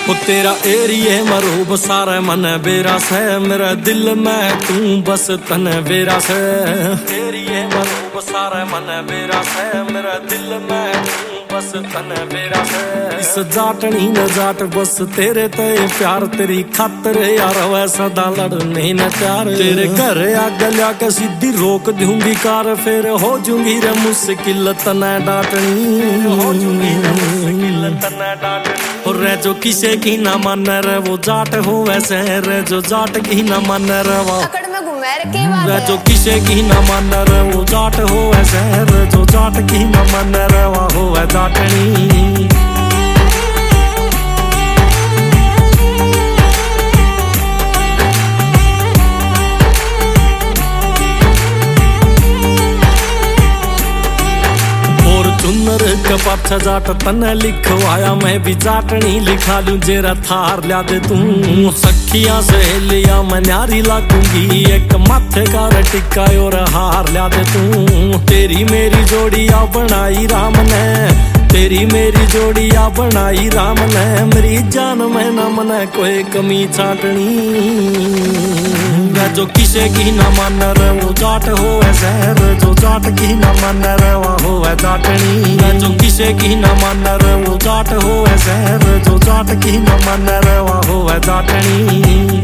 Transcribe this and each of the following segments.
ओ तेरा एरिए मरूब सारे मन बेरा से, मेरा दिल में तू बस तन बेरा से। एरिए मरूब सारे मन बेरा से, मेरा दिल में तू बस तन बेरा से। इस जाटनी न जाट बस तेरे ते प्यार, तेरी खातर यार वै सदा लड़ने न प्यार। तेरे घर आग जाके सीधी रोक दूंगी कार, फिर हो जूंगी रे मुश्किल तने डांटनी, हो जूंगी रे मुश्किल तने डांटनी। और जो किसे की ना मन रे वो जाट हो वैसे रे, जो जाट की ना मन रे वो रे, जो किसे की ना मन रे वो जाट हो वैसे रे, जो जाट की ना मन रे वो हो वै जाटनी। चुनर के पाछा जाट तने लिखवाया, मैं भी जाटनी लिखा लूं जेरा थार ल्या दे तू। सखियां सहेलियां मैं न्यारी लागूंगी, एक माथे का टिक्का और हार ल्या दे तू। तेरी मेरी जोड़िया बनाई राम ने, तेरी मेरी जोड़िया बनाई राम ने, मेरी जान में न मने कोई कमी छाटनी। जो किसे की न मन रे वो जाट हो वैसे रे, जो जाट की न मन रे वो हो वै जाटनी। जो किसे की न मन रे वो जाट हो वैसे रे, जो जाट की न मन रे वो हो वै जाटनी।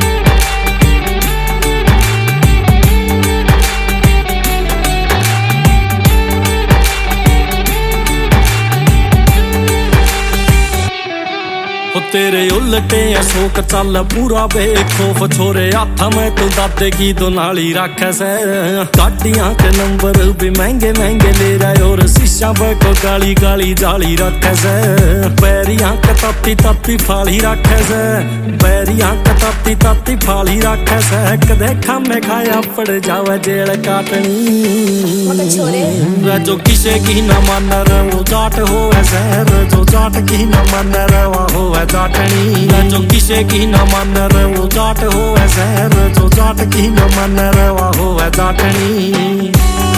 तेरे उलटे अशोक चल पूरा बेखौफ, छोरे हाथ में तू दादे की दो नाली रखे से। गाड़ियां के नंबर भी महंगे महंगे ले रहे, और शीशा को काली काली जाली रखे से। बैरियां के ताती ताती फाली रखे से, बैरियां के ताती ताती फाली रखे से। कदे खामे खाया पड़ जावे जेल काटनी। जो किसे की न मन रे वो जाट हो वैसे रे, जो जाट की न मन रे वो हो वै जाटनी। जो किसे की न मन रे वो जाट हो वैसे रे, जो जाट की न मन रे वो हो वै जाटनी।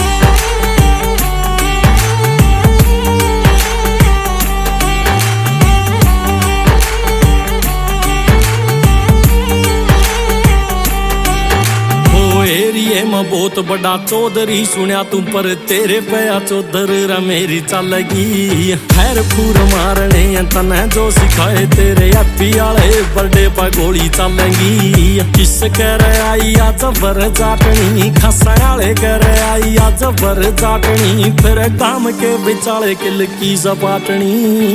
एरिए में बहुत बड़ा चौधरी सुनिया तू, पर तेरे पया चौधर रा मेरी चलगी। खैर फूर मारने तने जो सिखाए, तेरे हैप्पी आले बर्थडे पर गोली चलेगी। किस कर आई आ जबर जाटनी, खसा आले कर आई आ जबर जाटनी, फिर काम के बिचाले किल की सपाटनी।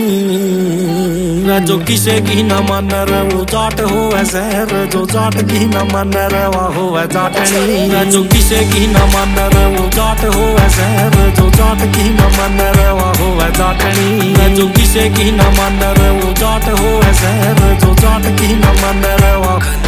जो किसे की न मन रे वो जाट हो वैसे रे, जो जाट की न मन रे वो हो वै जाटनी। जो किसे की न मन रे वो जाट हो वैसे रे, जो जाट की न मन रे वो हो वै जाटनी। जो किसे की न मन रे वो जाट हो वैसे रे, जो जाट की न मन रे वो